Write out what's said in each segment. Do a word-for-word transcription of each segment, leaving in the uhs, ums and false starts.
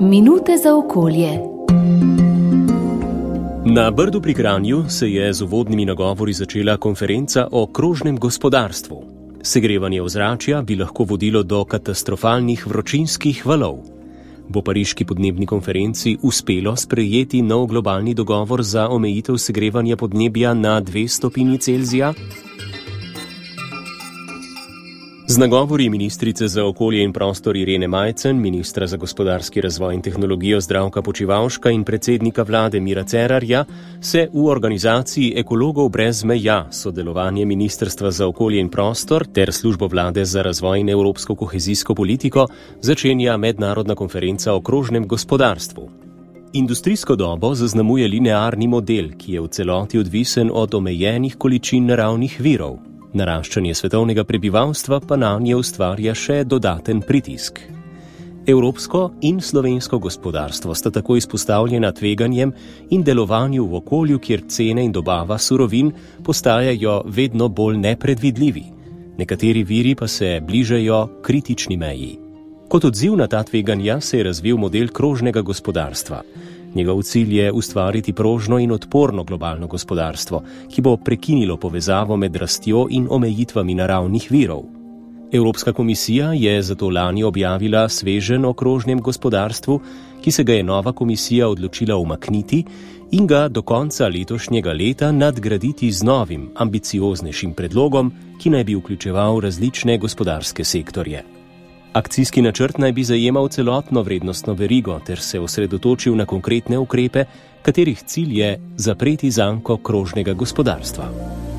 Minute za okolje. Na Brdu pri Kranju se je z uvodnimi nagovori začela konferenca o krožnem gospodarstvu. Segrevanje ozračja bi lahko vodilo do katastrofalnih vročinskih valov. Bo pariški podnebni konferenci uspelo sprejeti nov globalni dogovor za omejitev segrevanja podnebja na dve stopinji Celzija? Z nagovori ministrice za okolje in prostor Irene Majcen, ministra za gospodarski razvoj in tehnologijo Zdravka Počivalška in predsednika vlade Mira Cerarja se v organizaciji Ekologov brez meja, sodelovanje Ministrstva za okolje in prostor ter službo vlade za razvoj in evropsko kohezijsko politiko začenja mednarodna konferenca o krožnem gospodarstvu. Industrijsko dobo zaznamuje linearni model, ki je v celoti odvisen od omejenih količin naravnih virov. Naraščanje svetovnega prebivalstva pa nanje ustvarja še dodaten pritisk. Evropsko in slovensko gospodarstvo sta tako izpostavljena tveganjem in delovanju v okolju, kjer cene in dobava surovin postajajo vedno bolj nepredvidljivi. Nekateri viri pa se bližajo kritični meji. Kot odziv na ta tveganja se je razvil model krožnega gospodarstva. Njegov cilj je ustvariti prožno in odporno globalno gospodarstvo, ki bo prekinilo povezavo med rastjo in omejitvami naravnih virov. Evropska komisija je zato lani objavila sveženj o krožnem gospodarstvu, ki se ga je nova komisija odločila umakniti in ga do konca letošnjega leta nadgraditi z novim, ambicioznejšim predlogom, ki naj bi vključeval različne gospodarske sektorje. Akcijski načrt naj bi zajemal celotno vrednostno verigo ter se osredotočil na konkretne ukrepe, katerih cilj je zapreti zanko krožnega gospodarstva.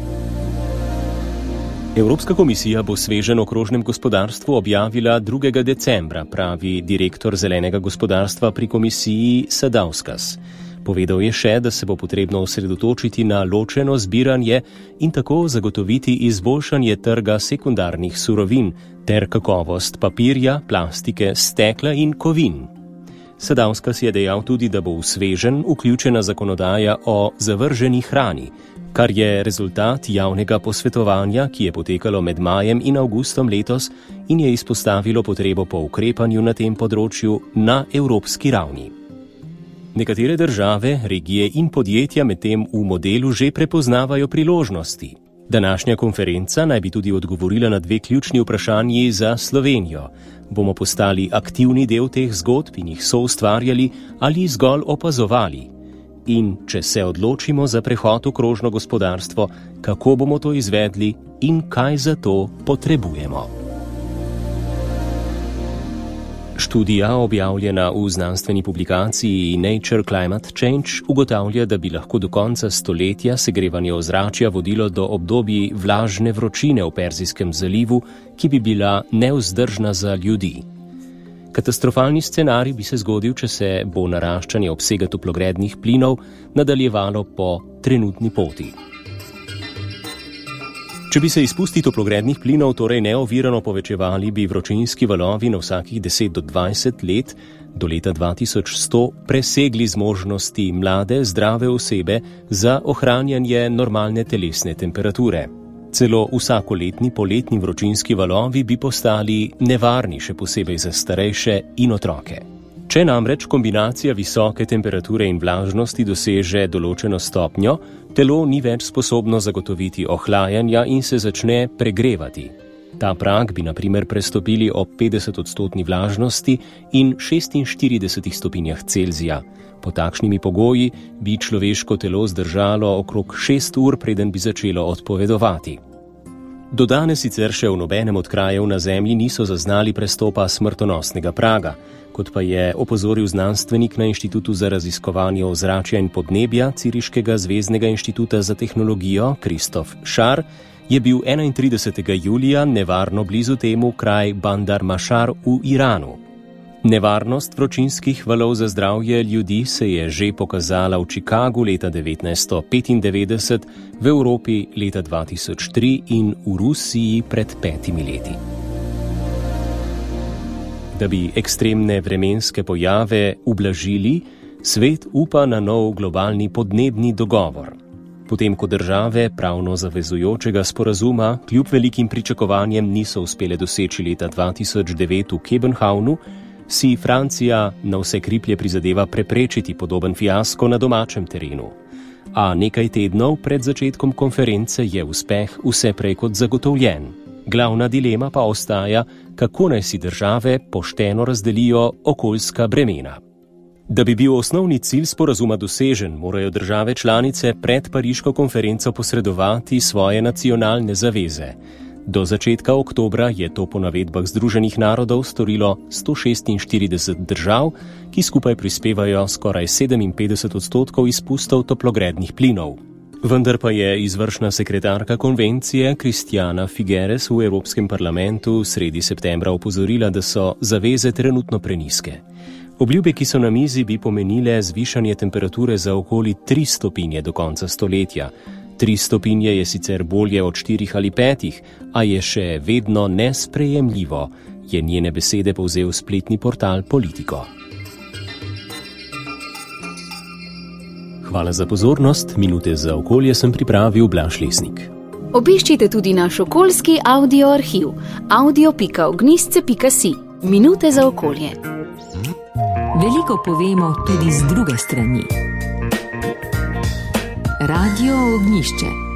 Evropska komisija bo sveženj o krožnem gospodarstvu objavila drugega decembra, pravi direktor zelenega gospodarstva pri komisiji Sadauskas. Povedal je še, da se bo potrebno osredotočiti na ločeno zbiranje in tako zagotoviti izboljšanje trga sekundarnih surovin ter kakovost papirja, plastike, stekla in kovin. Sadauskas je dejal tudi, da bo v sveženj vključena zakonodaja o zavrženi hrani, kar je rezultat javnega posvetovanja, ki je potekalo med majem in avgustom letos in je izpostavilo potrebo po ukrepanju na tem področju na evropski ravni. Nekatere države, regije in podjetja medtem v modelu že prepoznavajo priložnosti. Današnja konferenca naj bi tudi odgovorila na dve ključni vprašanji za Slovenijo. Bomo postali aktivni del teh zgodb in jih soustvarjali ali zgolj opazovali? In če se odločimo za prehod v krožno gospodarstvo, kako bomo to izvedli in kaj za to potrebujemo? Študija, objavljena v znanstveni publikaciji Nature Climate Change, ugotavlja, da bi lahko do konca stoletja segrevanje ozračja vodilo do obdobij vlažne vročine v Perzijskem zalivu, ki bi bila nevzdržna za ljudi. Katastrofalni scenarij bi se zgodil, če se bo naraščanje obsega toplogrednih plinov nadaljevalo po trenutni poti. Če bi se izpusti toplogrednih plinov torej neovirano povečevali, bi vročinski valovi na vsakih deset do dvajset let do leta dva tisoč sto presegli zmožnosti mlade, zdrave osebe za ohranjanje normalne telesne temperature. Celo vsakoletni poletni vročinski valovi bi postali nevarni, še posebej za starejše in otroke. Če namreč kombinacija visoke temperature in vlažnosti doseže določeno stopnjo, telo ni več sposobno zagotoviti ohlajanja in se začne pregrevati. Ta prag bi na primer prestopili ob petdeset odstotni vlažnosti in šestinštiridesetih stopinjah Celzija. Po takšnimi pogoji bi človeško telo zdržalo okrog šest ur, preden bi začelo odpovedovati. Do danes sicer še v nobenem od krajev na Zemlji niso zaznali prestopa smrtonosnega praga, kot pa je opozoril znanstvenik na Inštitutu za raziskovanje ozračja in podnebja Ciriškega zveznega inštituta za tehnologijo Kristof Šar, je bil enaintridesetega julija nevarno blizu temu kraj Bandar Mašar v Iranu. Nevarnost vročinskih valov za zdravje ljudi se je že pokazala v Čikagu leta devetnajststo petindevetdeset, v Evropi leta dva tisoč tri in v Rusiji pred petimi leti. Da bi ekstremne vremenske pojave ublažili, svet upa na nov globalni podnebni dogovor. Potem, ko države pravno zavezujočega sporazuma kljub velikim pričakovanjem niso uspele doseči leta dva tisoč devet v Kopenhavnu, si Francija na vse kriplje prizadeva preprečiti podoben fiasko na domačem terenu. A nekaj tednov pred začetkom konference je uspeh vse prej kot zagotovljen. Glavna dilema pa ostaja, kako naj si države pošteno razdelijo okoljska bremena. Da bi bil osnovni cilj sporazuma dosežen, morajo države članice pred pariško konferenco posredovati svoje nacionalne zaveze. Do začetka oktobra je to po navedbah Združenih narodov storilo sto šestinštirideset držav, ki skupaj prispevajo skoraj sedeminpetdeset odstotkov izpustov toplogrednih plinov. Vendar pa je izvršna sekretarka konvencije Christiana Figueres v Evropskem parlamentu sredi septembra opozorila, da so zaveze trenutno prenizke. Obljube, ki so na mizi, bi pomenile zvišanje temperature za okoli tri stopinje do konca stoletja. Tri stopinje je sicer bolje od štirih ali petih, a je še vedno nesprejemljivo, je njene besede povzel spletni portal Politico. Hvala za pozornost. Minute za okolje sem pripravil Blaž Lesnik. Obiščite tudi naš okoljski audio arhiv audio pika ognjišče pika si. Minute za okolje. Veliko povemo tudi z druge strani. Radio Ognjišče.